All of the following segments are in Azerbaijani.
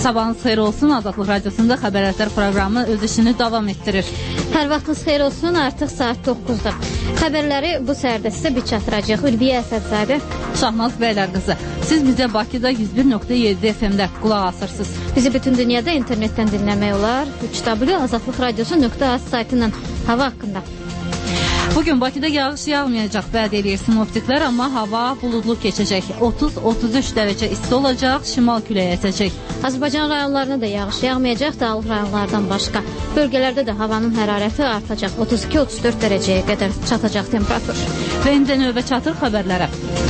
Sabahınız xeyir olsun. Azadlıq Radiosunda Xəbər proqramı öz işini davam etdirir. Hər vaxtınız xeyir olsun. Artıq saat 9-dur. Xəbərləri bu səhərdə sizə bir çatdıracaq. Ülviyə Əsədzadə, Şahnaz Bəylər qızı. Siz bizə Bakıda 101.7 FM-də qulaq asırsınız. Bizi bütün dünyada internetdən dinləmək olar. www.azadlıqradiosu.az saytından hava haqqında. Bugün Bakıda yağış yağmayacaq vəd edir sinoptiklər, amma hava buludlu keçəcək. 30-33 dərəcə isti olacaq, şimal küləyi əsəcək. Azərbaycan rayonlarına da yağış yağmayacaq, dağlıq rayonlardan başqa. Bölgələrdə də havanın hərarəti artacaq. 32-34 dərəcəyə qədər çatacaq temperatur. Və indi növbə çatır xəbərlərə.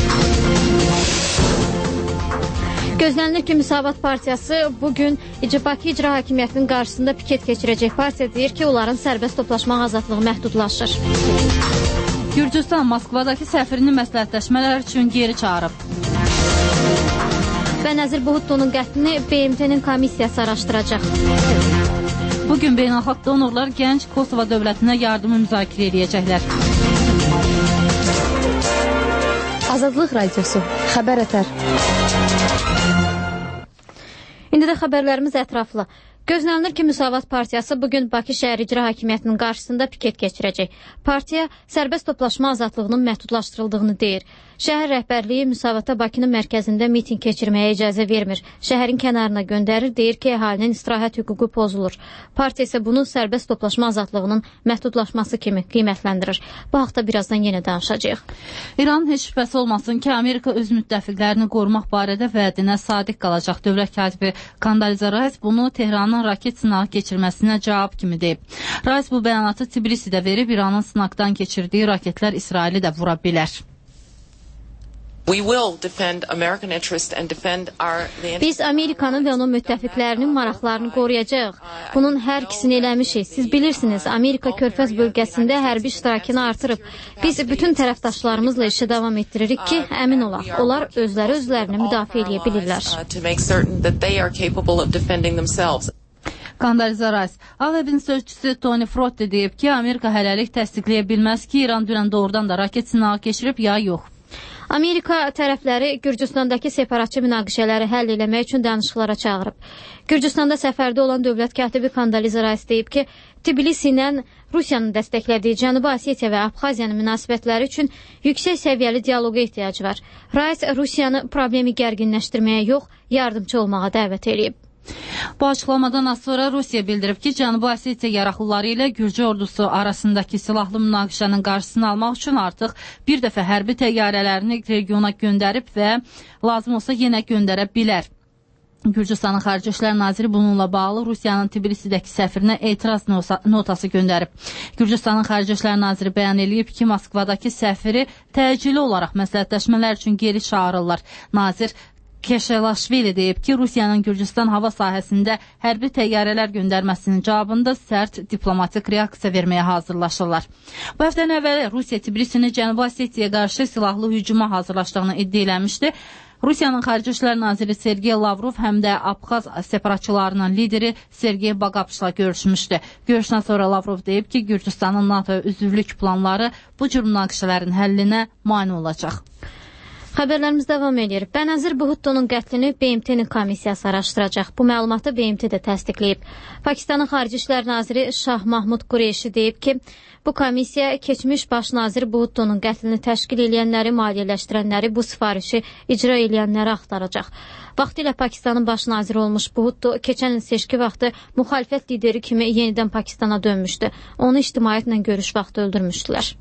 Gözlənilir ki, Müsavat Partiyası bugün Bakı İcra Hakimiyyətinin qarşısında piket keçirəcək. Partiya deyir ki, onların sərbəst toplaşmaq azadlığı məhdudlaşır. Gürcüstan Moskvadakı səfirini məsləhətləşmələr üçün geri çağırıb. Və Nəzir Buhuttonun qətlini BMT-nin komissiyası araşdıracaq. Bugün beynəlxalq donorlar gənc Kosova dövlətinə yardımı müzakirə edəcəklər. Azadlıq Radiosu, Xəbər Ətər. İndi də xəbərlərimiz ətraflı. Gözlənilir ki, Müsavat Partiyası bugün Bakı şəhər İcra Hakimiyyətinin qarşısında piket keçirəcək. Partiya sərbəst toplaşma azadlığının məhdudlaşdırıldığını deyir. Şəhər rəhbərliyi Müsavata Bakının mərkəzində miting keçirməyə icazə vermir. Şəhərin kənarına göndərir, deyir ki, əhalinin istirahət hüququ pozulur. Partiya isə bunu sərbəst toplaşma azadlığının məhdudlaşması kimi qiymətləndirir. Bu haqda birazdan yenə danışacağıq. İran heç şübhəsi olmasın ki, Amerika öz müttəfiqlərini qorumaq barədə vədinə sadiq qalacaq. Dövlət katibi Condoleezza Rice bunu Tehranın raket sınağı keçirməsinə cavab kimi deyib. Rice bu bəyanatı Tbilisidə verib, İranın sınaqdan keçirdiyi raketlər İsraili də vura bilər. Biz Amerikanın və onun müttəfiqlərinin maraqlarını qoruyacaq. Bunun hər ikisini eləmişik. Siz bilirsiniz, Amerika Körfəz bölgəsində hərbi iştirakını artırıb. Biz bütün tərəfdaşlarımızla işə davam etdiririk ki, əmin olaq. Onlar özlərini müdafiə edə bilirlər. Condoleezza Rice. Ağ Evin sözçüsü Tony Frotte deyib ki, Amerika hələlik təsdiqləyə bilməz ki, İran dünən doğrudan da raket sınağı keçirib ya yox. Amerika tərəfləri Gürcüstandakı separatçı münaqişələri həll eləmək üçün danışıqlara çağırıb. Gürcüstanda səfərdə olan dövlət katibi Condoleezza Rice deyib ki, Tbilisi ilə Rusiyanın dəstəklədiyi Cənubi Osetiya və Abxaziyanın münasibətləri üçün yüksək səviyyəli dialoqa ehtiyac var. Rice Rusiyanı problemi gərginləşdirməyə yox, yardımcı olmağa dəvət edib. Bu açıqlamadan az sonra Rusiya bildirib ki, Cənubi Osetiya yaraqlıları ilə Gürcü ordusu arasındakı silahlı münaqişənin qarşısını almaq üçün artıq bir dəfə hərbi təyyarələrini regiona göndərib və lazım olsa yenə göndərə bilər. Gürcüstanın Xarici İşlər Naziri bununla bağlı Rusiyanın Tbilisidəki səfirinə etiraz notası göndərib. Gürcüstanın Xarici İşlər Naziri bəyan edib ki, Moskvadakı səfiri təcili olaraq məsləhətləşmələr üçün geri çağırırlar. Nazir Keşelaşvili deyib ki, Rusiyanın Gürcüstan hava sahəsində hərbi təyyarələr göndərməsinin cavabında sərt diplomatik reaksiya verməyə hazırlaşırlar. Bu həftənin əvvəli Rusiya Tbilisini Cənubi Osetiyaya qarşı silahlı hücuma hazırlaşdığını iddia eləmişdi. Rusiyanın Xarici İşlər Naziri Sergey Lavrov həm də Abxaz separatçılarının lideri Sergey Bagapşla görüşmüşdü. Görüşdən sonra Lavrov deyib ki, Gürcüstanın NATO üzvlük planları bu cür münaqişələrin həllinə mane olacaq. Xəbərlərimiz davam edir. Bənəzir Buhuttonun qətlini BMT-nin komissiyası araşdıracaq. Bu məlumatı BMT də təsdiqləyib. Pakistanın Xarici İşlər Naziri Şah Mahmud Qureyşi deyib ki, bu komissiya keçmiş baş nazir Buhuttonun qətlini təşkil edənləri, maliyyələşdirənləri, bu sifarişi icra edənləri axtaracaq. Vaxtilə Pakistanın baş naziri olmuş Buhutto keçən il seçki vaxtı müxalifət lideri kimi yenidən Pakistana dönmüşdü. Onu ictimaiyyətlə görüş vaxtı öldürmüşdülər.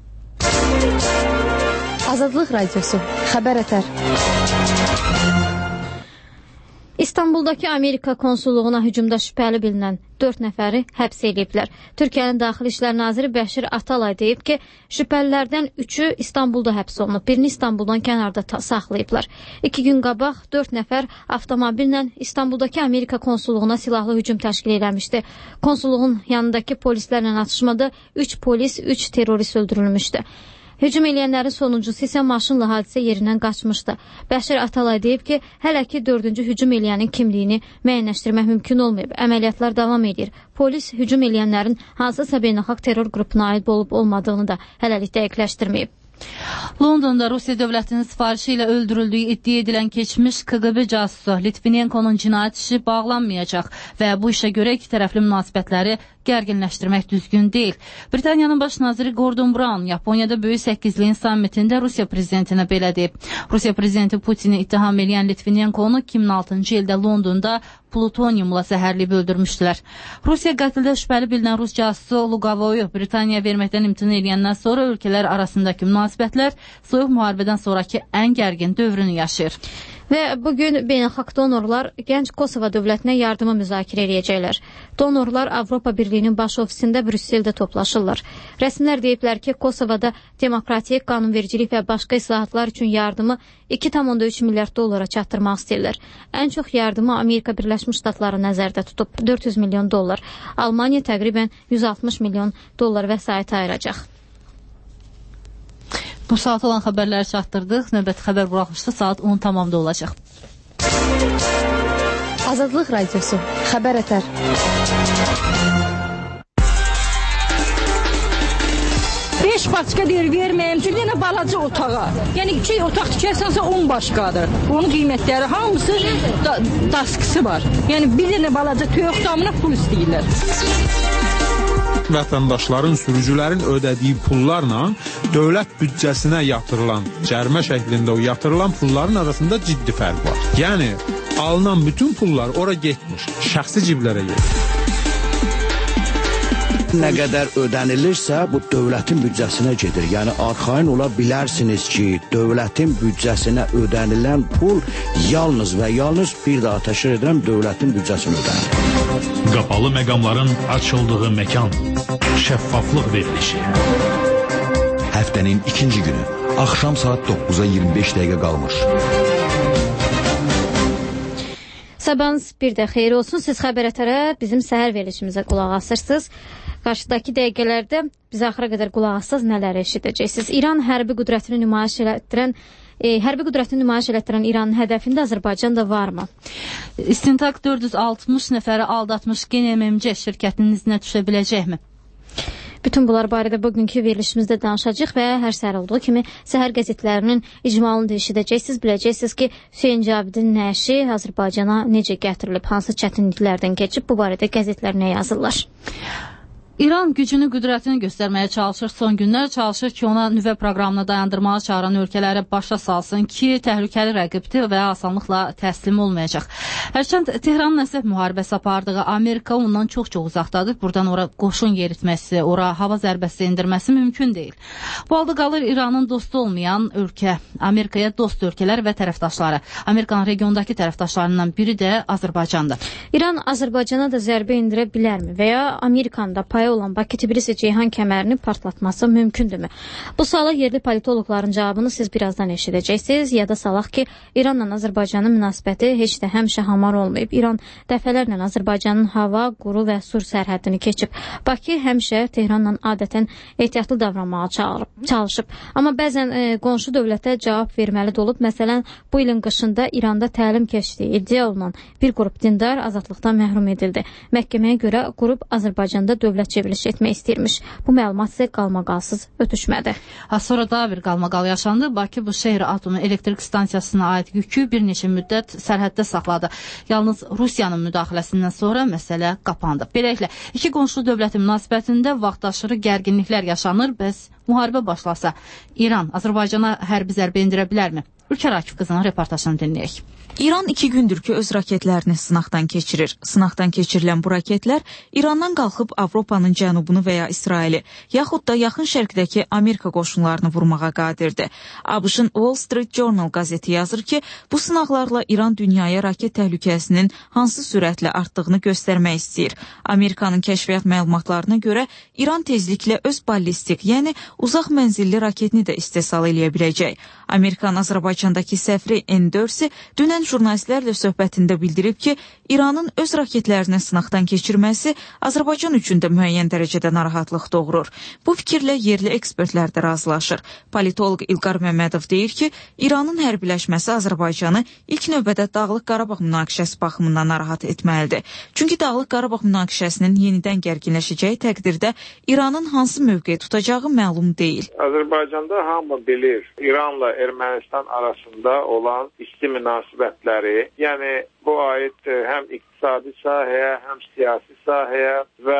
Azadlıq Radiosu, Xəbər Ətər. İstanbuldakı Amerika konsulluğuna hücumda şübhəli bilinən 4 nəfəri həbs ediblər. Türkiyənin Daxili İşlər Naziri Bəşir Atalay deyib ki, şübhəlilərdən 3-ü İstanbulda həbs olunub, birini İstanbuldan kənarda saxlayıblar. 2 gün qabaq 4 nəfər avtomobillə İstanbuldakı Amerika konsulluğuna silahlı hücum təşkil eləmişdi. Konsulluğun yanındakı polislərlə atışmada 3 polis, 3 terrorist öldürülmüşdü. Hücum eləyənlərin sonuncusu isə maşınla hadisə yerindən qaçmışdı. Bəşir Atalay deyib ki, hələ ki 4-cü hücum eləyənin kimliyini müəyyənləşdirmək mümkün olmayıb. Əməliyyatlar davam edir. Polis hücum eləyənlərin hansısa beynəlxalq terror qrupuna aid olub-olmadığını da hələlik dəqiqləşdirməyib. Londonda Rusiya dövlətinin sifarişi ilə öldürüldüyü iddia edilən keçmiş KGB casusu Litvinenko'nun cinayət işi bağlanmayacaq və bu işə görə iki tərəfli münasibətləri gərginləşdirmək düzgün deyil. Britaniyanın baş naziri Gordon Brown Yaponiyada Böyük Səkizliyin sammitində Rusiya prezidentinə belə deyib. Rusiya prezidenti Putini ittiham edən Litvinenko'nu 2006-cı ildə Londonda plutoniumla zəhərləyib öldürmüşdülər. Rusiya qətldə şübhəli bilinən Rus casusu Lugavoyu Britaniyaya verməkdən imtina edəndən sonra ölkələr arasındakı münasibətlər soyuq müharibədən sonraki ən gərgin dövrünü yaşayır. Və bugün beynəlxalq donorlar gənc Kosova dövlətinə yardımı müzakirə edəcəklər. Donorlar Avropa Birliyinin baş ofisində Brüsseldə toplaşırlar. Rəsmilər deyiblər ki, Kosovada demokratik, qanunvericilik və başqa islahatlar üçün yardımı 2,3 milyard dollara çatdırmaq istəyirlər. Ən çox yardımı Amerika Birləşmiş Ştatları nəzərdə tutub 400 milyon dollar. Almaniya təqribən 160 milyon dollar vəsait ayıracaq. Bu saat olan xəbərləri çatdırdıq. Növbəti xəbər buraxılışda saat 10 tamamda olacaq. Azadlıq Radiosu. Xəbər ətər. Beş başqa deyir, verməyəm ki, yenə balaca otağa. Yəni 2 otaq tikərsənsə 10 başqadır. Onun qiymətləri hamısı daskısı var. Yəni bir dənə balaca toyuq damına pul istəyirlər. Vətəndaşların, sürücülərin ödədiyi pullarla dövlət büdcəsinə yatırılan, cərimə şəklində o yatırılan pulların arasında ciddi fərq var. Yəni, alınan bütün pullar ora getmiş, şəxsi ciblərə gedir. Nə qədər ödənilirsə, bu dövlətin büdcəsinə gedir. Yəni, arxayın ola bilərsiniz ki, dövlətin büdcəsinə ödənilən pul yalnız və yalnız bir daha təşkil edirəm, dövlətin büdcəsinə ödənilir. Qapalı məqamların açıldığı məkan, şəffaflıq verilişi. Həftənin ikinci günü, axşam saat 9-a 25 dəqiqə qalmış. Sabahınız bir də xeyir olsun. Siz Xəbər ətərə bizim səhər verilişimizə qulaq asırsınız. Qarşıdakı dəqiqələrdə biz axıra qədər qulaq assaz nələr eşidəcəksiniz. İran hərbi qüdrətini nümayiş elətdirən İranın hədəfində Azərbaycan da varmı? İstintaq 460 nəfəri aldatmış GNMC şirkətinin izinə düşə biləcəkmi? Bütün bunlar barədə bugünkü verilişimizdə danışacağıq və hər səhər olduğu kimi səhər qəzetlərinin icmalını da eşidəcəksiniz. Biləcəksiniz ki, Hüseyn Cavidin nəşi Azərbaycana necə gətirilib, hansı çətinliklərdən keçib, bu barədə qəzetlər nə yazırlar? İran gücünü, qüdrətini göstərməyə çalışır. Son günlər çalışır ki, ona nüvə proqramını dayandırmağa çağıran ölkələrə başa salsın ki, təhlükəli rəqibdir və asanlıqla təslim olmayacaq. Hərçənd Tehranın əsəb müharibəsi apardığı Amerika ondan çox-çox uzaqdadır. Buradan ora qoşun yeritməsi, ora hava zərbəsi endirməsi mümkün deyil. Bu halda qalır İranın dostu olmayan ölkə, Amerikaya dost ölkələr və tərəfdaşları. Amerikanın regiondakı tərəfdaşlarından biri də Azərbaycandır. İran Azərbaycana da zərbə endirə bilərmi və ya Amerikanın da payı olan Bakı-Tbilisi-Ceyhan kəmərini partlatması mümkündürmü? Bu suala yerli politoloqların cavabını siz birazdan eşidəcəksiniz. Yada salaq ki, İranla Azərbaycanın münasibəti heç də həmişə hamar olmayıb. İran dəfələrlə Azərbaycanın hava, quru və sur sərhədini keçib. Bakı həmişə Tehranla adətən ehtiyatlı davranmağa çalışıb. Amma bəzən qonşu dövlətə cavab verməli də olub. Məsələn, bu ilin qışında İranda təlim keçdiyi iddia olunan bir qrup dindar azadlıqdan məhrum edildi. Məhkəməyə görə qrup Azərbaycanda dövlət çevriliş etmək istəyirmiş. Bu məlumat isə qalmaqalsız ötüşmədi. Sonra daha bir qalmaqal yaşandı. Bakı bu şəhər atomu elektrik stansiyasına aid yükü bir neçə müddət sərhəddə saxladı. Yalnız Rusiyanın müdaxiləsindən sonra məsələ qapandı. Beləliklə, iki qonşu dövlətin münasibətində vaxtaşırı gərginliklər yaşanır. Bəs müharibə başlasa, İran Azərbaycana hərbi zərbə endirə bilərmi? Ülkər Akif qızının reportajını dinləyək. İran 2 gündür ki, öz raketlərini sınaqdan keçirir. Sınaqdan keçirilən bu raketlər İrandan qalxıb Avropanın cənubunu və ya İsraili, yaxud da yaxın şərqdəki Amerika qoşunlarını vurmağa qadirdir. ABŞ-ın Wall Street Journal qəzeti yazır ki, bu sınaqlarla İran dünyaya raket təhlükəsinin hansı sürətlə artdığını göstərmək istəyir. Amerikanın kəşfiyyat məlumatlarına görə İran tezliklə öz ballistik, yəni uzaq mənzilli raketini də istehsal edə biləcək. Amerikanın Azərbaycan Azərbaycandakı səfiri N4-si dünən jurnalistlərlə söhbətində bildirib ki, İranın öz raketlərini sınaqdan keçirməsi Azərbaycan üçün də müəyyən dərəcədə narahatlıq doğurur. Bu fikirlə yerli ekspertlər də razılaşır. Politoloq İlqar Məmmədov deyir ki, İranın hərbiləşməsi Azərbaycanı ilk növbədə Dağlıq Qarabağ münaqişəsi baxımından narahat etməlidir. Çünki Dağlıq Qarabağ münaqişəsinin yenidən gərginləşəcəyi təqdirdə İranın hansı mövqe tutacağı məlum deyil. Azərbaycanda hamı bilir, İranla Ermənistan arasında olan isti münasibətləri, yəni bu aid həm iqtisadi sahəyə, həm siyasi sahəyə və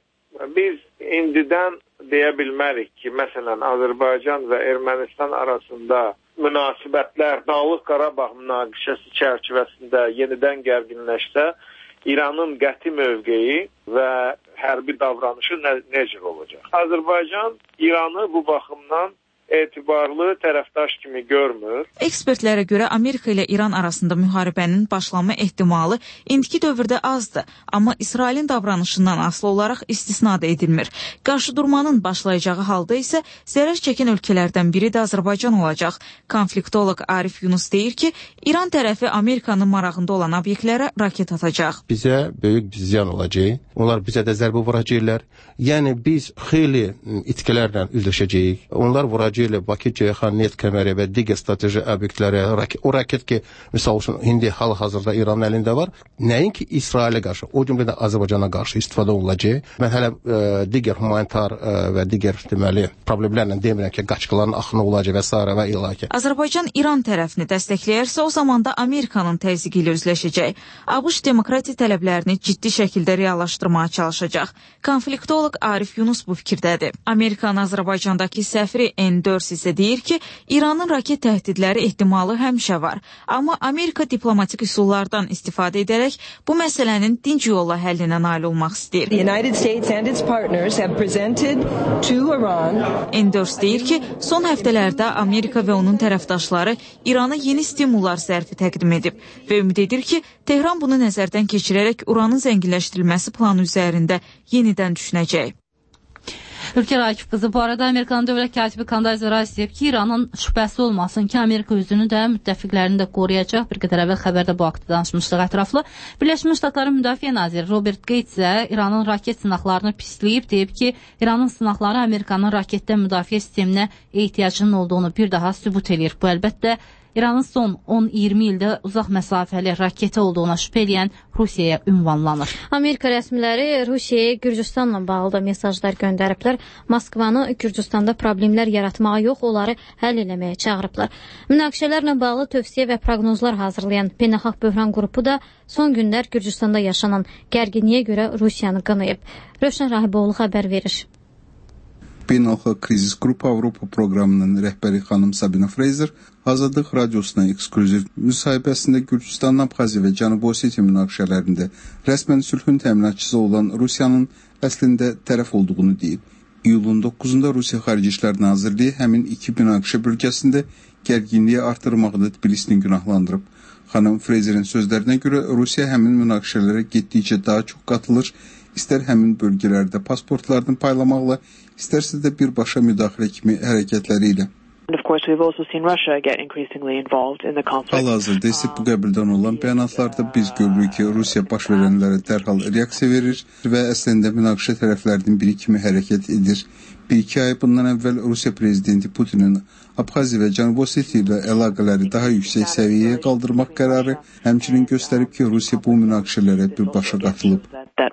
biz indidən deyə bilmərik ki, məsələn, Azərbaycan və Ermənistan arasında münasibətlər Dağlıq Qarabağ münaqişəsi çərçivəsində yenidən gərginləşsə, İranın qəti mövqeyi və hərbi davranışı necə olacaq? Azərbaycan İranı bu baxımdan etibarlı tərəfdaş kimi görmür. Ekspertlərə görə Amerika ilə İran arasında müharibənin başlanma ehtimalı indiki dövrdə azdır, amma İsrailin davranışından asılı olaraq istisna da edilmir. Qarşıdurmanın başlayacağı halda isə zərər çəkən ölkələrdən biri də Azərbaycan olacaq. Konfliktoloq Arif Yunus deyir ki, İran tərəfi Amerikanın marağında olan obyektlərə raket atacaq. Bizə böyük ziyan olacaq. Onlar bizə də zərbə vuracaqlar. Yəni biz xeyli itkilərlə üzləşəcəyik. Onlar vuracaq Bakı, Ceyhan, neft kəməri və digər strateji obyektlərə, o raket ki, misal üçün, indi hal-hazırda İranın əlində var, nəinki İsrailə qarşı, o cümlədən Azərbaycana qarşı istifadə olunacaq. Mən hələ digər humanitar və digər deməli problemlərlə demirəm ki, qaçqıların axını olacaq və s. və ilaki. Azərbaycan İran tərəfini dəstəkləyərsə, o zaman da Amerikanın təzyiqi ilə üzləşəcək. ABŞ demokratik tələblərini ciddi şəkildə reallaşdırmağa çalışacaq. Konfliktoloq Arif Yunus bu fikirdədir. Amerikanın Azərbaycandakı səfiri N4 isə deyir ki, İranın raket təhdidləri ehtimalı həmişə var. Amma Amerika diplomatik üsullardan istifadə edərək bu məsələnin dinc yolla həllinə nail olmaq istəyir. N4 deyir ki, son həftələrdə Amerika və onun tərəfdaşları İrana yeni stimullar zərfi təqdim edib və ümid edir ki, Tehran bunu nəzərdən keçirərək uranın zənginləşdirilməsi planı üzərində yenidən düşünəcək. Ülker Akif qızı, bu arada Amerikanın dövlət katibi Kandayza Rice deyib ki, İranın şübhəsi olmasın ki, Amerika özünü də müttəfiqlərini də qoruyacaq. Bir qədər əvvəl xəbərdə bu haqda danışmışdıq ətraflı. Birləşmiş Ştatların Müdafiə naziri Robert Gates isə İranın raket sınaqlarını pisləyib, deyib ki, İranın sınaqları Amerikanın raketdən müdafiə sisteminə ehtiyacının olduğunu bir daha sübut edir. Bu əlbəttə İranın son 10-20 ildə uzaq məsafəli raketi olduğuna şübhə eləyən Rusiyaya ünvanlanır. Amerika rəsmiləri Rusiyaya Gürcüstanla bağlı da mesajlar göndəriblər. Moskvanı Gürcüstanda problemlər yaratmağa yox, onları həll eləməyə çağırıblar. Münaqişələrlə bağlı tövsiyə və proqnozlar hazırlayan Beynəlxalq Böhran qrupu da son günlər Gürcüstanda yaşanan gərginliyə görə Rusiyanı qınayıb. Rövşən Rahiboğlu xəbər verir. Beynəlxalq Krizis Qrupu Avropa proqramının rəhbəri xanım Sabina Fraser Azadlıq Radiosuna eksklüziv müsahibəsində Gürcüstanın Abxaziya və Cənubi Osetiya münaqişələrində rəsmən sülhün təminatçısı olan Rusiyanın əslində tərəf olduğunu deyib. İyulun 9-da Rusiya Xarici İşlər Nazirliyi həmin iki münaqişə bölgəsində gərginliyi artırmaqda Tbilisini günahlandırıb. Xanım Fraserin sözlərinə görə Rusiya həmin münaqişələrə getdikcə daha çox qatılır, istər həmin bölgələrdə pasportlarını paylamaqla, istərsə də birbaşa müdaxilə kimi hərəkətləri ilə. Hal-hazırda isə bu qəbildən olan bəyanatlarda biz görürük ki, Rusiya baş verənlərə dərhal reaksiya verir və əslində münaqişə tərəflərinin biri kimi hərəkət edir. 1-2 ay bundan əvvəl Rusiya prezidenti Putinin Abxaziya və Cənubi Osetiya ilə əlaqələri daha yüksək səviyyəyə qaldırmaq qərarı həmçinin göstərib ki, Rusiya bu münaqişələrə birbaşa qatılıb.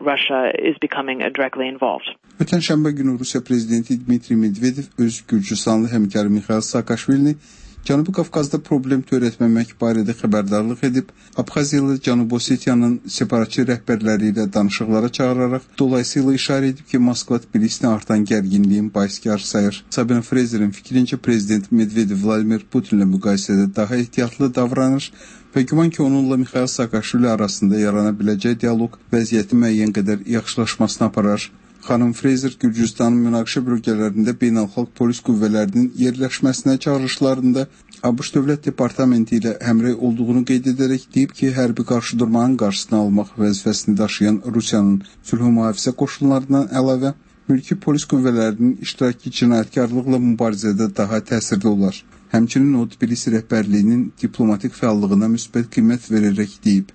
Ötən şənbə günü Rusiya prezidenti Dmitri Medvedev öz Gürcüstanlı həmkarı Mikhail Saakashvilini Cənubi Qafqazda problem törətməmək barədə xəbərdarlıq edib, Abxaziya ilə Cənubi Osetiyanın separatçı rəhbərləri ilə danışıqlara çağıraraq, dolayısıyla işarə edib ki, Moskva Tbilisini artan gərginliyin baiskarı sayır. Sabina Fraserin fikrincə prezident Medvedev Vladimir Putinlə müqayisədə daha ehtiyatlı davranır və güman ki, onunla Mikhail Saakashvili arasında yarana biləcək dialoq vəziyyəti müəyyən qədər yaxşılaşmasına aparar. Xanım Fraser Gürcüstanın münaqişə bölgələrində beynəlxalq polis qüvvələrinin yerləşməsinə çağırışlarında ABŞ Dövlət Departamenti ilə həmrəy olduğunu qeyd edərək deyib ki, hərbi qarşıdurmanın qarşısını almaq vəzifəsini daşıyan Rusiyanın sülh mühafizə qoşunlarından əlavə mülki polis qüvvələrinin iştirakı cinayətkarlıqla mübarizədə daha təsirli olar. Həmçinin o Tbilisi rəhbərliyinin diplomatik fəallığına müsbət qiymət verərək deyib.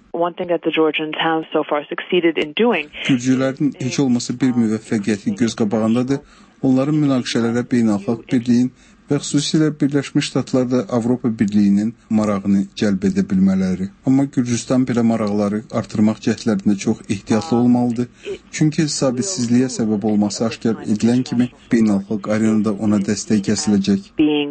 Gürcülərin heç olmasa bir müvəffəqiyyəti göz qabağındadır. Onların münaqişələrə beynəlxalq birliyin və xüsusilə Birləşmiş Ştatlarda Avropa Birliyinin marağını cəlb edə bilmələri. Amma Gürcüstan belə maraqları artırmaq cəhdlərində çox ehtiyatlı olmalıdır. Çünki sabitsizliyə səbəb olması aşkar edilən kimi beynəlxalq arenada ona dəstək kəsiləcək.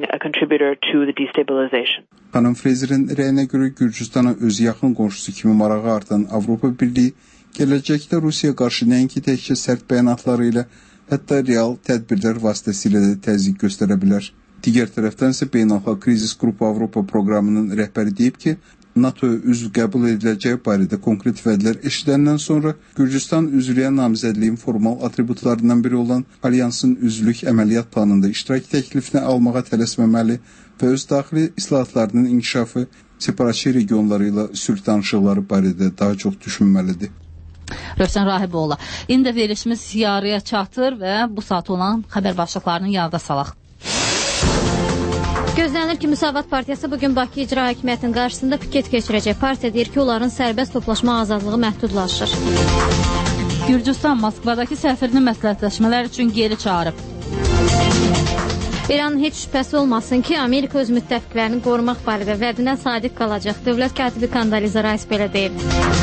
Xanım Frazerin rəyinə görə Gürcüstana özü yaxın qonşusu kimi marağı artan Avropa Birliyi gələcəkdə Rusiyaya qarşı nəinki təkcə sərt bəyanatları ilə, hətta real tədbirlər vasitəsilə də təzyiq göstərə bilər. Digər tərəfdən isə Beynəlxalq Krizis Qrupu Avropa proqramının rəhbəri deyib ki, NATO-ya üzv qəbul ediləcəyi barədə konkret vədlər eşidəndən sonra Gürcüstan üzvlüyə namizədliyin formal atributlarından biri olan alyansın üzvlük əməliyyat planında iştirak təklifini almağa tələsməməli və öz daxili islahatlarının inkişafı, separatçı regionları ilə sülh danışıqları barədə daha çox düşünməlidir. Rövşən Rahiboğlu. İndi verilişimiz yarıya çatır və bu saat olan xəbər başlıqlarını yada salaq. Gözlənilir ki, Müsavat Partiyası bugün Bakı İcra Hakimiyyətinin qarşısında piket keçirəcək. Partiya deyir ki, onların sərbəst toplaşma azadlığı məhdudlaşır. Gürcüstan Moskvadakı səfirini məsləhətləşmələr üçün geri çağırıb. İranın heç şübhəsi olmasın ki, Amerika öz müttəfiqlərini qorumaq barədə vədinə sadiq qalacaq. Dövlət katibi Kandaliza Rice belə deyib.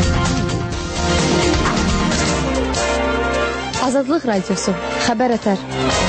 Azadlıq Radiosu. Xəbər ətər.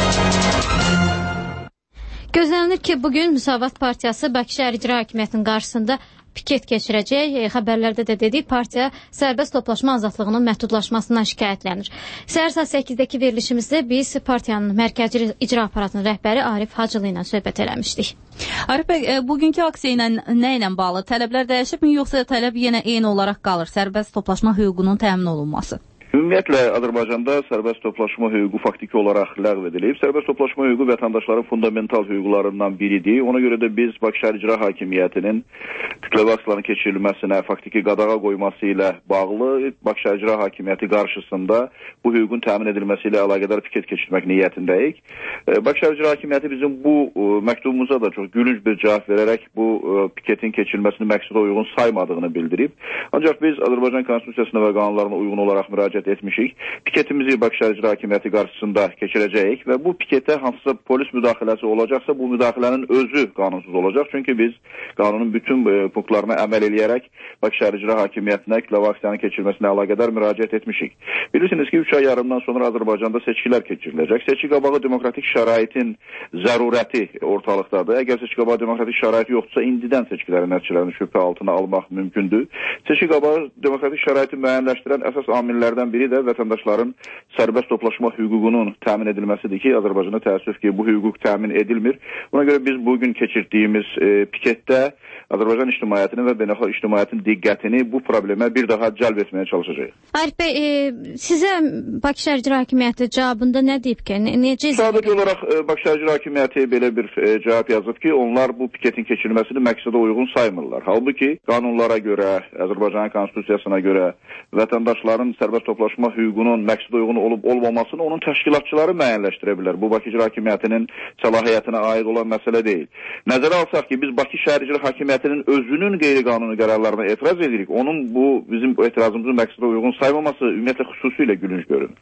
Gözlənilir ki, bugün Müsavat Partiyası Bakı Şəhər İcra Hakimiyyətinin qarşısında piket keçirəcək. Xəbərlərdə də dedik, partiya sərbəst toplaşma azadlığının məhdudlaşmasından şikayətlənir. Səhər saat 8-dəki verilişimizdə biz partiyanın mərkəzi icra aparatının rəhbəri Arif Hacılı ilə söhbət eləmişdik. Arif bəy, bugünkü aksiya ilə nə ilə bağlı? Tələblər dəyişibmi, yoxsa tələb yenə eyni olaraq qalır? Sərbəst toplaşma hüququnun təmin olunması. Ümumiyyətlə, Azərbaycanda sərbəst toplaşma hüququ faktiki olaraq ləğv edilib. Sərbəst toplaşma hüququ vətəndaşların fundamental hüquqlarından biridir. Ona görə də biz Bakı Şəhər İcra Hakimiyyətinin kütləvi aksiyaların keçirilməsinə faktiki qadağa qoyması ilə bağlı Bakı Şəhər İcra Hakimiyyəti qarşısında bu hüququn təmin edilməsi ilə əlaqədar piket keçirmək niyyətindəyik. Bakı Şəhər İcra Hakimiyyəti bizim bu məktubumuza da çox gülünc bir cavab verərək bu piketin keçirilməsini məqsədə uyğun saymadığını bildirib. Ancaq biz Azərbaycan Konstitusiyasına və qanunlarına uyğun olaraq müraciət etmişik. Piketimizi Bakı Şəhər İcra Hakimiyyəti qarşısında keçirəcəyik və bu piketə hansısa polis müdaxiləsi olacaqsa, bu müdaxilənin özü qanunsuz olacaq. Çünki biz qanunun bütün punktlarına əməl eləyərək Bakı Şəhər İcra Hakimiyyətinə kütləvi aksiyanın keçirilməsinə əlaqədar müraciət etmişik. Bilirsiniz ki, 3 ay yarımdan sonra Azərbaycanda seçkilər keçiriləcək. Seçki qabağı demokratik şəraitin zərurəti ortalıqdadır. Əgər seçki qabağı demokratik şərait yoxdursa, indidən seçkilərin nəticələrini şübhə altına almaq mümkündür. Seçki qabağı demokratik şəraiti müəyyənləşdirən əsas amillərdən biri də vətəndaşların sərbəst toplaşma hüququnun təmin edilməsidir ki, Azərbaycanda təəssüf ki, bu hüquq təmin edilmir. Buna görə biz bugün keçirdiyimiz piketdə Azərbaycan ictimaiyyətinin və beynəlxalq ictimaiyyətin diqqətini bu problemə bir daha cəlb etməyə çalışacağıq. Arif bəy, sizə Bakı Şəhər İcra Hakimiyyəti cavabında nə deyib ki? Necə Sadəcə olaraq Bakı Şəhər İcra Hakimiyyəti belə bir cavab yazıb ki, onlar bu piketin keçirilməsini məqsədə uyğun saymırlar. Halbuki qanunlara görə, Azərbaycan Konstitusiyasına görə vətəndaşların sərbəst toplaşma hüququnun məqsədə uyğun olub-olmamasını onun təşkilatçıları müəyyənləşdirə bilər. Bu Bakı İcra Hakimiyyətinin səlahiyyətinə aid olan məsələ deyil. Nəzərə alsaq ki, biz Bakı Şəhər İcra Hakimiyyətinin özünün qeyri-qanuni qərarlarına etiraz edirik. Onun bizim etirazımızın məqsədə uyğun saymaması ümumiyyətlə xüsusilə gülünc görünür.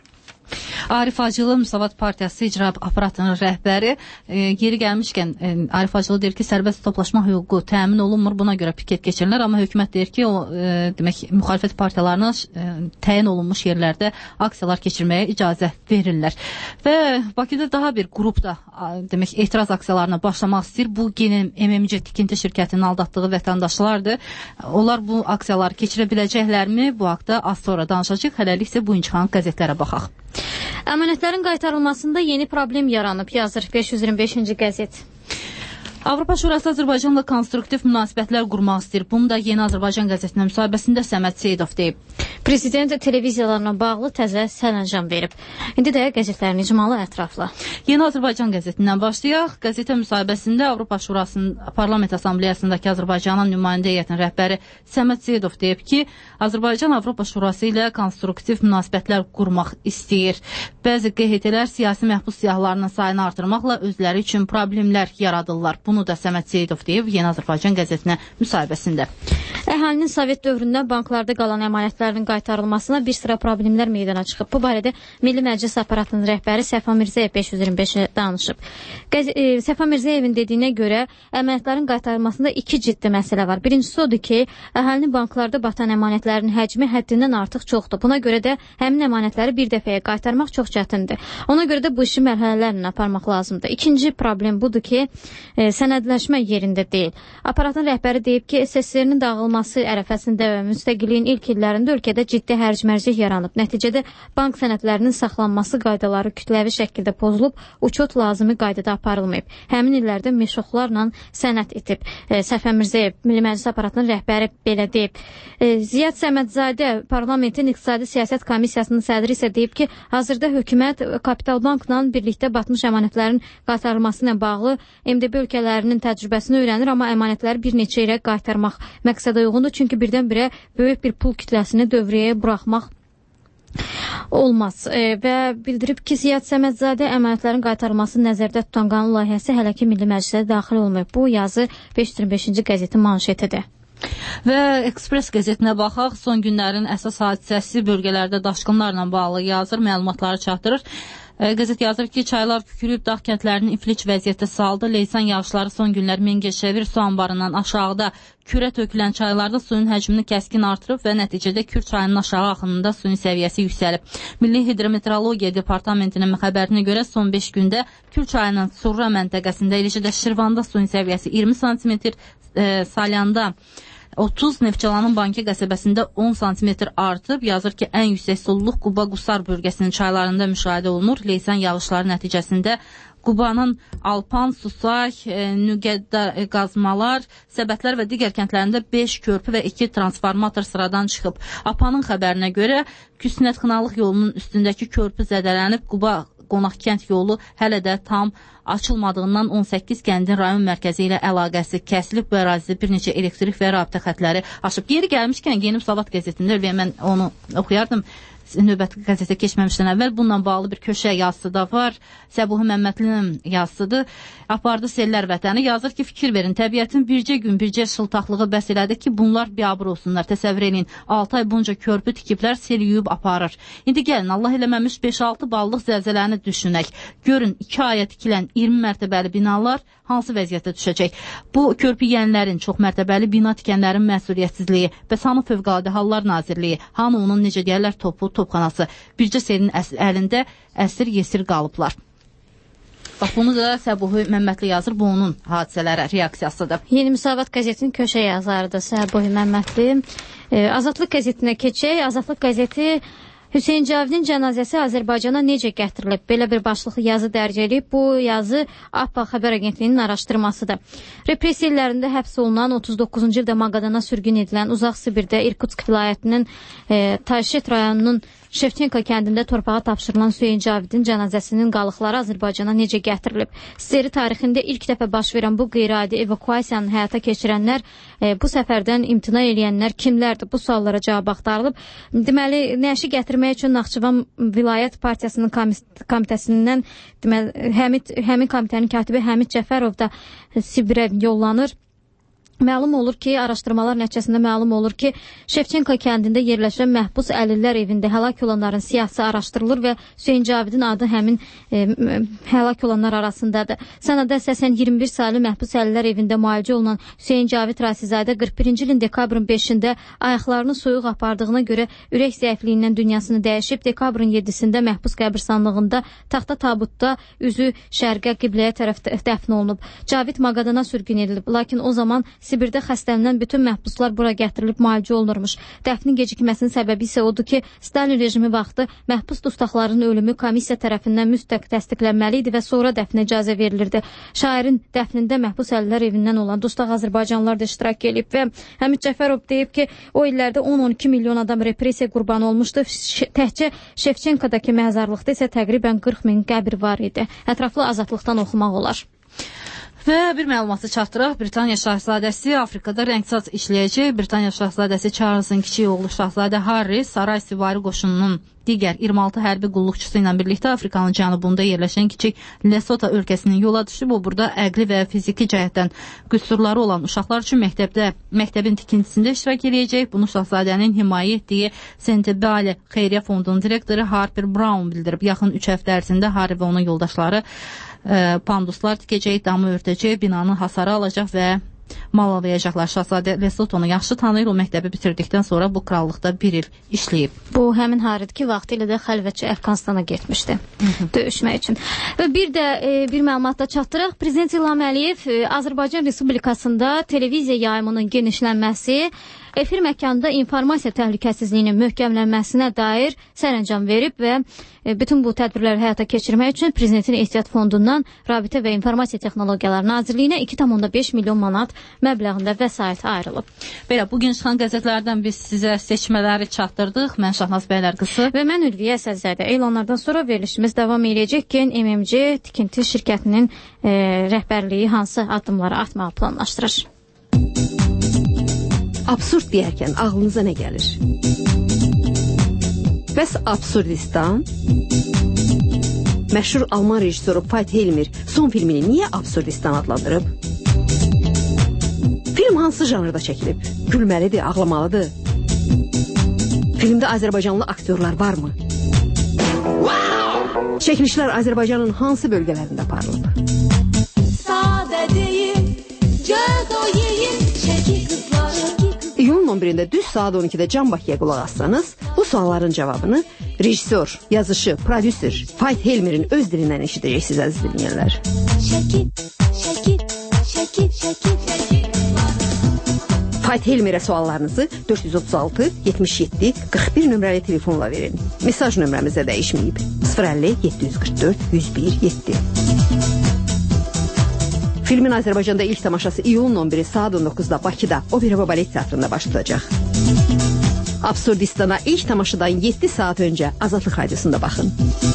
Arif Hacılı Müsavat Partiyası icra aparatının rəhbəri geri gəlmişkən Arif Hacılı deyir ki, sərbəst toplaşma hüququ təmin olunmur, buna görə piket keçirilir, amma hökumət deyir ki, o demək müxalifət partiyalarına təyin olunmuş yerlərdə aksiyalar keçirməyə icazə verirlər. Və Bakıda daha bir qrup da demək etiraz aksiyalarına başlamaq istəyir. Bu yeni MMC tikinti şirkətinin aldatdığı vətəndaşlardır. Onlar bu aksiyaları keçirə biləcəklərmi? Bu haqda az sonra danışacağıq. Hələlik isə bu gün çıxan qəzetlərə baxaq. Əmanətlərin qaytarılmasında yeni problem yaranıb, yazır 525-ci qəzet. Avropa Şurası Azərbaycanla konstruktiv münasibətlər qurmaq istəyir. Bunu da Yeni Azərbaycan qəzetinin müsahibəsində Səməd Seyidov deyib. Prezident televiziyalarına bağlı təzə sərəncam verib. İndi də qəzetlərin icmalı ətrafla. Yeni Azərbaycan qəzetindən başlayaq. Qəzetə müsahibəsində Avropa Şurasının Parlament Assambleyasındakı Azərbaycanın nümayəndə heyətinin rəhbəri Səməd Seyidov deyib ki, Azərbaycan Avropa Şurası ilə konstruktiv münasibətlər qurmaq istəyir. Bəzi QHT-lər siyasi məhbus siyahılarının sayını artırmaqla özləri üçün problemlər yaradırlar. Bunu da Səməd Seyidov deyib Yeni Azərbaycan qəzetinə müsahibəsində. Əhalinin Sovet dövründə banklarda qalan əmanətlərinin qaytarılmasına bir sıra problemlər meydana çıxıb. Bu barədə Milli Məclis aparatının rəhbəri Səfa Mirzəyev 525-ə danışıb. Səfa Mirzəyevin dediyinə görə əmanətlərin qaytarılmasında iki ciddi məsələ var. Birincisi odur ki, əhalinin banklarda batan əmanətlərin həcmi həddindən artıq çoxdur. Buna görə də həmin əmanətləri bir dəfəyə qaytarmaq çox çətindir. Ona görə də bu işi mərhələlərlə aparmaq lazımdır. İkinci problem budur ki, sənədləşmə yerində deyil. Aparatın rəhbəri deyib ki, SSR-nin dağılması ərəfəsində və müstəqilliyin ilk illərində ölkədə ciddi hərc-mərcilik yaranıb. Nəticədə bank sənədlərinin saxlanması qaydaları kütləvi şəkildə pozulub, uçot lazımi qaydada aparılmayıb. Həmin illərdə meşoxlarla sənəd itib. Səfa Mirzəyev, Milli Məclis aparatının rəhbəri belə deyib. Ziyad Səmədzadə, Parlamentin İqtisadi Siyasət Komissiyasının sədri isə deyib ki, hazırda hökumət Kapital Bankla birlikdə batmış əmanətlərin qaytarılması ilə bağlı MDB ölkələrinin təcrübəsini öyrənir, amma əmanətləri bir neçə ilə qaytarmaq məqsədə uyğundur. Çünki birdən-birə böyük bir pul kütləsini dövriyyəyə buraxmaq olmaz. Və bildirib ki, Ziyad Səmədzadə əmanətlərin qaytarılması nəzərdə tutan qanun layihəsi hələ ki Milli Məclisə daxil olmayıb. Bu yazı 525-ci qəzetin manşetidir. Və Ekspres qəzetinə baxaq, son günlərin əsas hadisəsi bölgələrdə daşqınlarla bağlı yazır, məlumatları çatdırır. Qəzet yazır ki, çaylar kükürüb, dağ kəndlərinin iflic vəziyyətdə saldı. Leysan yağışları son günlər Mingəçevir su anbarından aşağıda kürə tökülən çaylarda suyun həcmini kəskin artırıb və nəticədə Kür çayının aşağı axınında suyun səviyyəsi yüksəlib. Milli Hidrometeorologiya Departamentinin xəbərinə görə son 5 gündə Kür çayının Surra məntəqəsində, eləcə də Şirvanda suyun səviyyəsi 20 sm, Salyanda 30, Neftçalanın Banki qəsəbəsində 10 sm artıb. Yazır ki, ən yüksək sulluluq Quba-Qusar bölgəsinin çaylarında müşahidə olunur. Leysan yağışları nəticəsində Qubanın Alpan, Susay, Nüqəddə qazmalar, Səbətlər və digər kəndlərində 5 körpü və 2 transformator sıradan çıxıb. APA'nın xəbərinə görə Küsnət-Xınalıq yolunun üstündəki körpü zədələnib. Quba Qonaq-Kənd yolu hələ də tam açılmadığından 18 kəndin rayon mərkəzi ilə əlaqəsi kəsilib. Bu ərazidə bir neçə elektrik və rabitə xətləri aşıb. Yeri gəlmişkən Yeni Müsavat qəzetində mən onu oxuyardım. Növbəti qəzetə keçməmişdən əvvəl bununla bağlı bir köşə yazısı da var. Səbuhi Məmmədlinin yazısıdır. Apardı sellər vətəni. Yazır ki, fikir verin, təbiətin bircə gün, bircə şıltaqlığı bəs elədi ki, bunlar biabır olsunlar. Təsəvvür eləyin, 6 ay bunca körpü tikiblər, sel yuyub aparır. İndi gəlin, Allah eləməmiş 5-6 ballıq zəlzələni düşünək. Görün, 2 aya tikilən 20 mərtəbəli binalar hansı vəziyyətə düşəcək? Bu, körpü yiyənlərin, çox mərtəbəli bina tikənlərin məsuliyyətsizliyi, bəs hanı Fövqəladə Hallar Nazirliyi, hanı onun necə deyərlər topxanası, bircə selin əlində əsir yesir qalıblar. Bax, bunu da Səbuhi Məmmədli yazır, bu onun hadisələrə reaksiyasıdır. Yeni Müsavat qəzetinin köşə yazarıdır Səbuhi Məmmədli. Azadlıq qəzetinə keçək. Azadlıq qəzeti Hüseyn Cavidin cənazəsi Azərbaycana necə gətirilib? Belə bir başlıqlı yazı dərc edib. Bu yazı APA xəbər agentliyinin araşdırmasıdır. Repressiya illərində həbs olunan 39-cu ildə Maqadana sürgün edilən Uzaq Sibirdə İrkutsk vilayətinin Tayşet rayonunun Şevçenko kəndində torpağa tapşırılan Hüseyn Cavidin cənazəsinin qalıqları Azərbaycana necə gətirilib? SSR tarixində ilk dəfə baş verən bu qeyri-adi evakuasiyanı həyata keçirənlər, bu səfərdən imtina edənlər kimlərdir? Bu suallara cavab axtarılıb. Deməli, nəşi gətirmək üçün Naxçıvan Vilayət Partiyasının komitəsindən həmin komitənin katibi Həmid Cəfərov da Sibirə yollanır. Məlum olur ki, araşdırmalar nəticəsində məlum olur ki, Şevçenko kəndində yerləşən məhbus əlillər evində həlak olanların siyahısı araşdırılır və Hüseyn Cavidin adı həmin həlak olanlar arasındadır. Sənədə əsasən 21 saylı məhbus əlillər evində müalicə olunan Hüseyn Cavid Rasizadə 41-ci ilin dekabrın 5-də ayaqlarını soyuq apardığına görə ürək zəifliyindən dünyasını dəyişib. Dekabrın 7-sində məhbus qəbirstanlığında taxta tabutda üzü şərqə qibləyə tərəf dəfn olunub. Cavid Maqadana sürgün edilib, lakin o zaman Sibirdə xəstələnən bütün məhbuslar bura gətirilib müalicə olunurmuş. Dəfnin gecikməsinin səbəbi isə odur ki, Stalin rejimi vaxtı məhbus dustaqlarının ölümü komissiya tərəfindən mütləq təsdiqlənməli idi və sonra dəfnə icazə verilirdi. Şairin dəfnində məhbus əlillər evindən olan dustaq Azərbaycanlılar da iştirak edib və Həmid Cəfərov deyib ki, o illərdə 10-12 milyon adam repressiya qurbanı olmuşdu. Təhcə Şevçenkodakı məzarlıqda isə təqribən 40 min qəbir var idi. Ətraflı Azadlıqdan oxumaq olar. Və bir məlumatı çatdıraq. Britaniya şahzadəsi Afrikada rəngsaç işləyəcək. Britaniya şahzadəsi Charles'ın kiçik oğlu şahzadə Harry saray süvari qoşununun digər 26 hərbi qulluqçusu ilə birlikdə Afrikanın cənubunda yerləşən kiçik Lesotho ölkəsinin yola düşüb. O burada əqli və fiziki cəhətdən qüsurları olan uşaqlar üçün məktəbin tikintisində iştirak edəcək. Bunu şahzadənin himayə etdiyi Sentebale Xeyriyyə Fondunun direktoru Harper Brown bildirib. Yaxın 3 həftə ərzində Harry və onun yoldaşları panduslar tikəcək, damı örtəcək, binanın hasarı alacaq və mal alayacaqlar. Şahzadə Lesothonu yaxşı tanıyır. O məktəbi bitirdikdən sonra bu krallıqda 1 il işləyib. Bu həmin Harid ki, vaxtilə də xəlvətçi Əfqanistana getmişdi döyüşmək üçün. Və bir də bir məlumatla çatdıraq. Prezident İlham Əliyev Azərbaycan Respublikasında televiziya yayımının genişlənməsi, efir məkanında informasiya təhlükəsizliyinin möhkəmlənməsinə dair sərəncam verib və bütün bu tədbirləri həyata keçirmək üçün Prezidentin Ehtiyat Fondundan Rabitə və İnformasiya Texnologiyaları Nazirliyinə 2,5 milyon manat məbləğində vəsait ayrılıb. Belə, bugün çıxan qəzetlərdən biz sizə seçmələri çatdırdıq. Mən Şahnaz Bəylərqızı və mən Ülviyə Əsəzzadə. Elanlardan sonra verilişimiz davam edəcək ki, MMC tikinti şirkətinin rəhbərliyi hansı addımları atmağı planlaşdırır? Absurd deyərkən ağlınıza nə gəlir? Bəs Absurdistan? Məşhur Alman rejissoru Veit Helmer son filmini niyə Absurdistan adlandırıb? Film hansı janrda çəkilib? Gülməlidir, ağlamalıdır. Filmdə Azərbaycanlı aktyorlar varmı? Çəkilişlər Azərbaycanın hansı bölgələrində aparılıb? Sadə deyim, göz o yeyin, çəki qızları. İyunun 11-də düz saat 12-də Can Bakıya qulaq assanız, bu sualların cavabını rejissor, yazışı, prodüser Veit Helmer'in öz dilindən eşidəcəksiniz, əziz dinləyənlər. Veit Helmer'ə suallarınızı 436 77 41 nömrəli telefonla verin. Mesaj nömrəmizə dəyişməyib. 050 744 101 7. Filmin Azərbaycanda ilk tamaşası iyulun 11-i saat 19-da Bakıda Opera və Balet Teatrında başlayacaq. Absurdistana ilk tamaşadan 7 saat öncə Azadlıq Radiosunda baxın.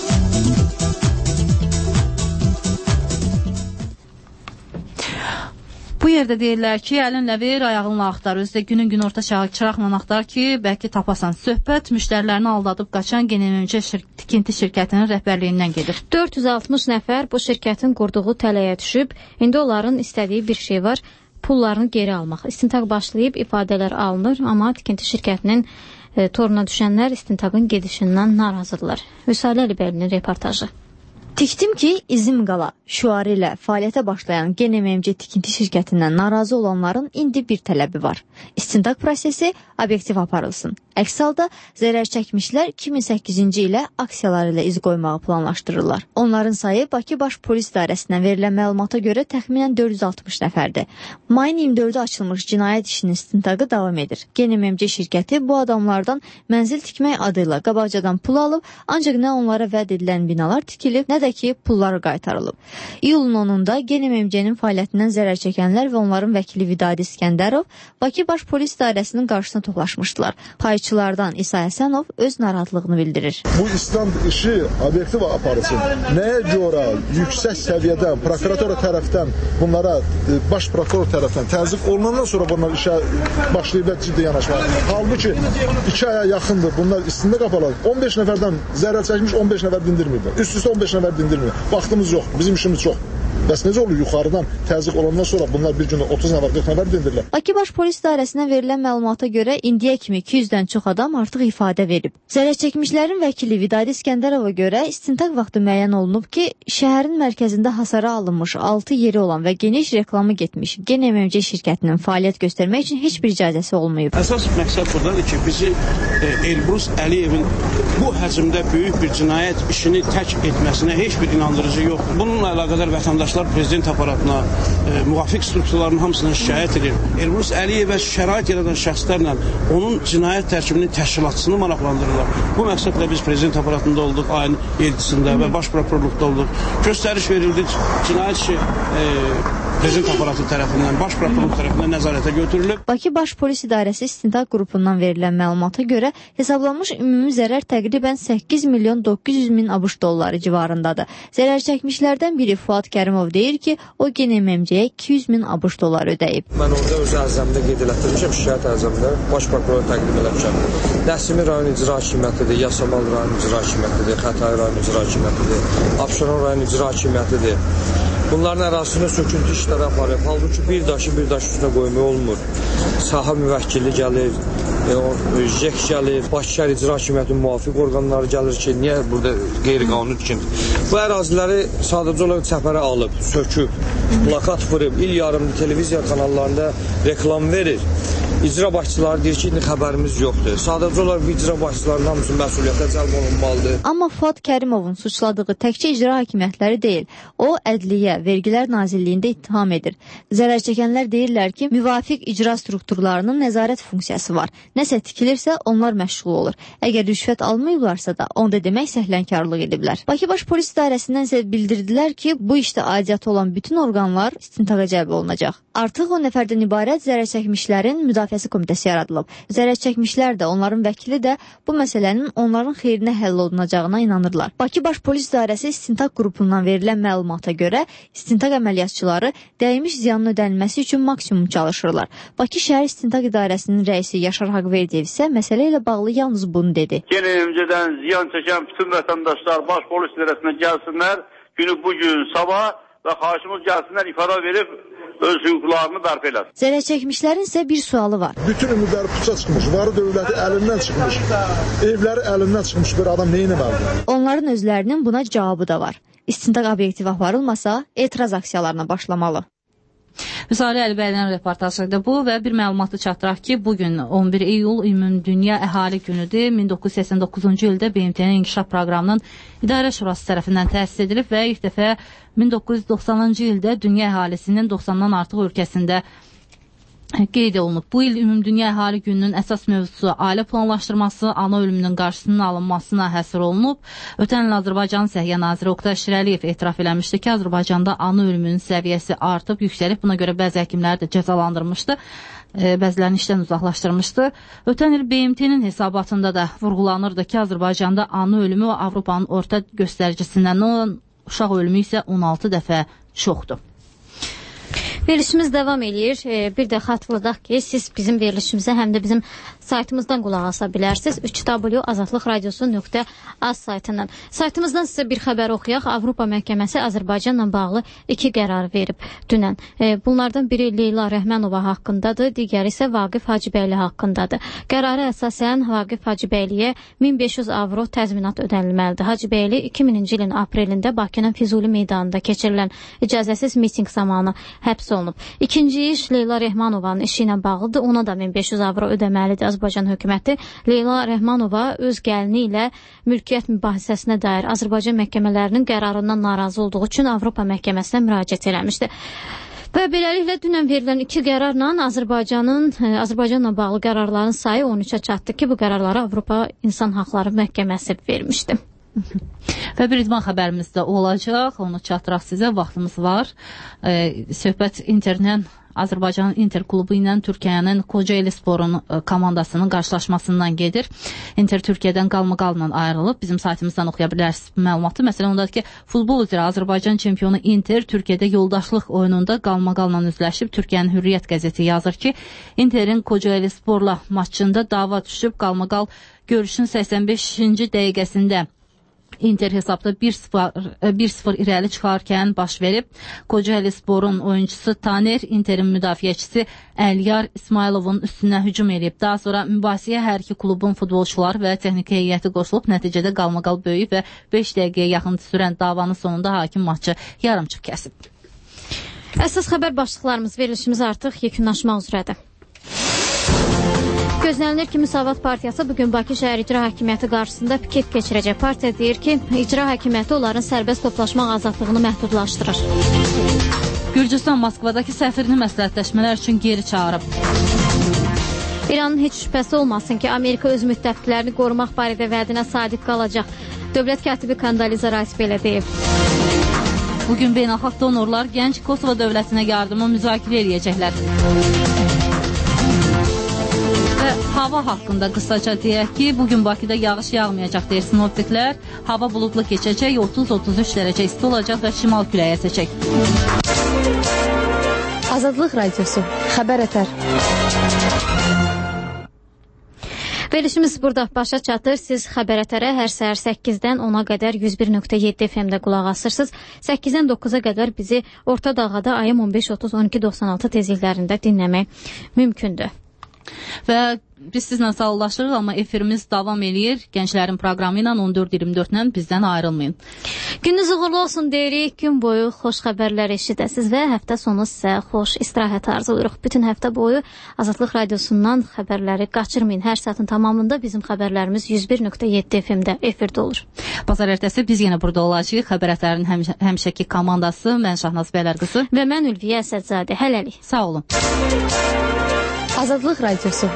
Bu yerdə deyirlər ki, əlinlə ver, ayağınla axtar. Özdə günün gün orta çıraqla axtar ki, bəlkə tapasan. Söhbət müştərilərini aldadıb qaçan GNMC tikinti şirkətinin rəhbərliyindən gedir. 460 nəfər bu şirkətin qurduğu tələyə düşüb. İndi onların istədiyi bir şey var, pullarını geri almaq. İstintaq başlayıb, ifadələr alınır, amma tikinti şirkətinin toruna düşənlər istintaqın gedişindən narazıdırlar. Vüsalə Əlibəylinin reportajı. Tikdim ki, izim qala şüarı ilə fəaliyyətə başlayan GNMC tikinti şirkətindən narazı olanların indi bir tələbi var. İstintaq prosesi obyektiv aparılsın. Əks halda zərər çəkmişlər 2008-ci ilə aksiyaları ilə iz qoymağı planlaşdırırlar. Onların sayı Bakı Baş Polis İdarəsindən verilən məlumata görə təxminən 460 nəfərdir. Mayın 24-də açılmış cinayət işinin istintaqı davam edir. GNMC şirkəti bu adamlardan mənzil tikmək adıyla qabaqcadan pul alıb, ancaq nə onlara vəd edilən binalar tikilib, nə də ki, pulları qaytarılıb. İyulun 10-da GNMC-nin fəaliyyətindən zərər çəkənlər və onların vəkili Vidadi İskəndərov Bakı Baş Polis İdarəsinin qarşısına toplaşmışdılar. Payçılardan İsa Həsənov öz narahatlığını bildirir. Bu İslam işi obyektiv aparılsın. Nəyə görə yüksək səviyyədə prokuratura tərəfdən bunlara baş prokuror tərəfdən təzyiq olunandan sonra bunlar işə başlayıb ciddi yanaşmağa. Halbuki 2 aya yaxındır bunlar istində qapalı. 15 nəfərdən zərər çəkmiş 15 nəfər dindirməyiblər. Üst-üstə 15 nəfər dindirmir. Vaxtımız yox, bizim işimiz çox. Bəs necə olur yuxarıdan təzyiq olandan sonra bunlar bir gündə 30 nəfər, 40 nəfər dindirirlər? Bakı Baş Polis İdarəsindən verilən məlumata görə indiyə kimi 200-dən çox adam artıq ifadə verib. Zərər çəkmişlərin vəkili Vidadi İskəndərova görə istintaq vaxtı müəyyən olunub ki, şəhərin mərkəzində hasara alınmış 6 yeri olan və geniş reklamı getmiş GNMC şirkətinin fəaliyyət göstərmək üçün heç bir icazəsi olmayıb. Əsas məqsəd buradadır ki, bizi Elbrus Əliyevin bu həcmdə böyük bir cinayət işini tək etməsinə heç bir inandırıcı yoxdur. Bununla əlaqədar vətəndaşlar prezident aparatına, müvafiq strukturların hamısına şikayət edir. Elbrus Əliyevə şərait yaradan şəxslərlə onun cinayət tərkibinin təşkilatçısını maraqlandırırlar. Bu məqsədlə biz prezident aparatında olduq ayın 7-sində və baş prokurorluqda olduq. Göstəriş verildik, cinayət işi prezident aparatı tərəfindən, baş prokuror tərəfindən nəzarətə götürülüb. Bakı Baş Polis İdarəsi İstintaq qrupundan verilən məlumata görə hesablanmış ümumi zərər təqribən 8 milyon 900 min ABŞ dolları civarındadır. Zərər çəkmişlərdən biri Fuad Kərimov deyir ki, o GNMMC-yə 200 min ABŞ dolları ödəyib. Mən orada öz ərzəmdə qeyd elətdirmişəm, şikayət ərzəmdə baş prokurora təqdim eləmişəm. Nəsimi rayon icra hakimiyyətidir, Yasamal rayon icra hakimiyyətidir, Xətai rayon icra hakimiyyətidir, Abşeron rayon icra hakimiyyətidir. Bunların ərazisində söküntü işləri aparıb. Halbuki bir daşı üstünə qoymaq olmur. Sahə müvəkkili gəlir, JEK gəlir, Bakı şəhər icra hakimiyyətinin müvafiq orqanları gəlir ki, niyə burada qeyri-qanuni tikinti? Bu əraziləri sadəcə olaraq çəpərə alıb, söküb, plakat vurub, il yarımlı televiziya kanallarında reklam verir. İcra başçıları deyir ki, indi xəbərimiz yoxdur. Sadəcə olaraq icra başçılarının hamısı məsuliyyətə cəlb olunmalıdır. Amma Fuad Kərimovun suçladığı təkcə icra hakimiyyətləri deyil. O, Ədliyyə, Vergilər Nazirliyində ittiham edir. Zərər çəkənlər deyirlər ki, müvafiq icra strukturlarının nəzarət funksiyası var. Nəsə tikilirsə, onlar məşğul olur. Əgər rüşvət almayıblarsa da, onda demək səhlənkarlıq ediblər. Bakı Baş Polis İdarəsindən isə bildirdilər ki, bu işdə aidiyyatı olan bütün orqanlar istintaqa cəlb olunacaq. Artıq 10 nəfərdən ibarət zərər çəkmişlərin müdafiəsi komitəsi yaradılıb. Zərər çəkmişlər də, onların vəkili də bu məsələnin onların xeyrinə həll olunacağına inanırlar. Bakı Baş Polis İdarəsi istintaq qrupundan verilən məlumata görə istintaq əməliyyatçıları dəymiş ziyanın ödənilməsi üçün maksimum çalışırlar. Bakı şəhər istintaq idarəsinin rəisi Yaşar Haqverdiyev isə məsələ ilə bağlı yalnız bunu dedi. GNMC-dən ziyan çəkən bütün vətəndaşlar Baş Polis İdarəsinə gəlsinlər, günü bugün, sabah və xahişimiz gəlsinlər, ifadə verib öz hüquqlarını bərpa eləsin. Zərər çəkmişlərin isə bir sualı var. Bütün ümidləri puça çıxmış, varı dövləti əlindən çıxmış, evləri əlindən çıxmış bir adam nə etməlidir? Onların özlərinin buna cavabı da var. İstintaq obyektiv aparılmasa, etiraz aksiyalarına başlamalı. Müsadə Əlibəylidən reportajıydı bu və bir məlumatı çatdıraq ki, bugün 11 iyul Ümumdünya Əhali Günüdür. 1989-cu ildə BMT-nin İnkişaf Proqramının İdarə Şurası tərəfindən təsis edilib və ilk dəfə 1990-cı ildə dünya əhalisinin 90-dan artıq ölkəsində qeyd olunub. Bu il Ümumdünya Əhali Gününün əsas mövzusu ailə planlaşdırması, ana ölümünün qarşısının alınmasına həsr olunub. Ötən il Azərbaycan Səhiyyə Naziri Oqtay Şirəliyev etiraf eləmişdi ki, Azərbaycanda ana ölümünün səviyyəsi artıb, yüksəlib. Buna görə bəzi həkimləri də cəzalandırmışdı. Bəzilərini işdən uzaqlaşdırmışdı. Ötən il BMT-nin hesabatında da vurğulanırdı ki, Azərbaycanda ana ölümü Avropanın orta göstəricisindən olan, uşaq ölümü isə 16 dəfə çoxdur. Verilişimiz davam edir. Bir də xatırladaq ki, siz bizim verilişimizə həm də bizim saytımızdan qulaq asa bilərsiniz. 3w.azadlıqradiosu.az saytından. Saytımızdan sizə bir xəbər oxuyaq. Avropa Məhkəməsi Azərbaycanla bağlı 2 qərar verib dünən. Bunlardan biri Leyla Rəhmanova haqqındadır, digəri isə Vaqif Hacıbəyli haqqındadır. Qərara əsasən Vaqif Hacıbəyliyə 1500 avro təzminat ödənilməlidir. Hacıbəyli 2000-ci ilin aprelində Bakının Füzuli meydanında keçirilən icazəsiz miting zamanı həbs olunub. İkinci iş Leyla Rəhmanovanın işi ilə bağlıdır. Ona da 1500 avro ödəməlidir Azərbaycan hökuməti. Leyla Rəhmanova öz gəlini ilə mülkiyyət mübahisəsinə dair Azərbaycan məhkəmələrinin qərarından narazı olduğu üçün Avropa məhkəməsinə müraciət eləmişdi. Və beləliklə dünən verilən 2 qərarla Azərbaycanla bağlı qərarların sayı 13-ə çatdı ki, bu qərarları Avropa İnsan Haqları Məhkəməsi vermişdi. Və bir idman xəbərimiz də olacaq, onu çatdıraq sizə, vaxtımız var. Söhbət Interdən, Azərbaycanın Inter klubu ilə Türkiyənin Kocaeli Sporun komandasının qarşılaşmasından gedir. Inter Türkiyədən qalma-qalla ayrılıb. Bizim saytımızdan oxuya bilərsiniz məlumatı. Məsələn, ondadır ki, futbol üzrə Azərbaycan çempionu Inter Türkiyədə yoldaşlıq oyununda qalma-qalla üzləşib. Türkiyənin Hürriyyət qəzeti yazır ki, Interin Kocaeli Sporla maçında dava düşüb, qalma-qal görüşün 85-ci dəqiqəsində Inter hesabda 1-0 irəli çıxarkən baş verib. Kocaeli Sporun oyuncusu Taner, Interin müdafiəçisi Əliyar İsmayılovun üstünə hücum edib. Daha sonra mübahisəyə hər iki klubun futbolçuları və texniki heyəti qoşulub. Nəticədə qalma-qal böyüyüb və 5 dəqiqəyə yaxın sürən davanın sonunda hakim maçı yarımçıq kəsib. Əsas xəbər başlıqlarımız, verilişimiz artıq yekunlaşmaq üzrədir. Gözlənilir ki, Müsavat Partiyası bugün Bakı Şəhər İcra Hakimiyyəti qarşısında piket keçirəcək. Partiya deyir ki, İcra Hakimiyyəti onların sərbəst toplaşmaq azadlığını məhdudlaşdırır. Gürcüstan Moskvadakı səfirini məsləhətləşmələr üçün geri çağırıb. İranın heç şübhəsi olmasın ki, Amerika öz müttəfiqlərini qorumaq barədə vədinə sadiq qalacaq. Dövlət katibi Kandaliza Rice belə deyib. Bugün beynəlxalq donorlar gənc Kosovo dövlətinə yardımı müzakirə edəcəklər. Və hava haqqında qısaca deyək ki, bugün Bakıda yağış yağmayacaq deyir sinoptiklər. Hava buludlu keçəcək, 30-33 dərəcə isti olacaq və şimal küləyi əsəcək. Azadlıq Radiosu. Xəbər ətər. Verilişimiz burada başa çatır. Siz Xəbər ətərə hər səhər 8-dən 10-a qədər 101.7 FM-də qulaq asırsınız. 8-dən 9-a qədər bizi Orta Dağada ayım 15-30-12-96 tezliklərində dinləmək mümkündür. Və biz sizlə sağollaşırıq, amma efirimiz davam eləyir. Gənclərin proqramı ilə 14-24-lə bizdən ayrılmayın. Gününüz uğurlu olsun deyirik. Gün boyu xoş xəbərlər eşidəsiniz və həftə sonu sizə xoş istirahət arzuluruq. Bütün həftə boyu Azadlıq Radiosundan xəbərləri qaçırmayın. Hər saatın tamamında bizim xəbərlərimiz 101.7 FM-də efirdə olur. Bazar ertəsi biz yenə burada olacağıq. Xəbər ətərinin həmişəki komandası mən Şahnaz Bəylərqızı və mən Ülviyə Əsədzadə. Hələlik. Sağ olun. Azadlıq Radiosu.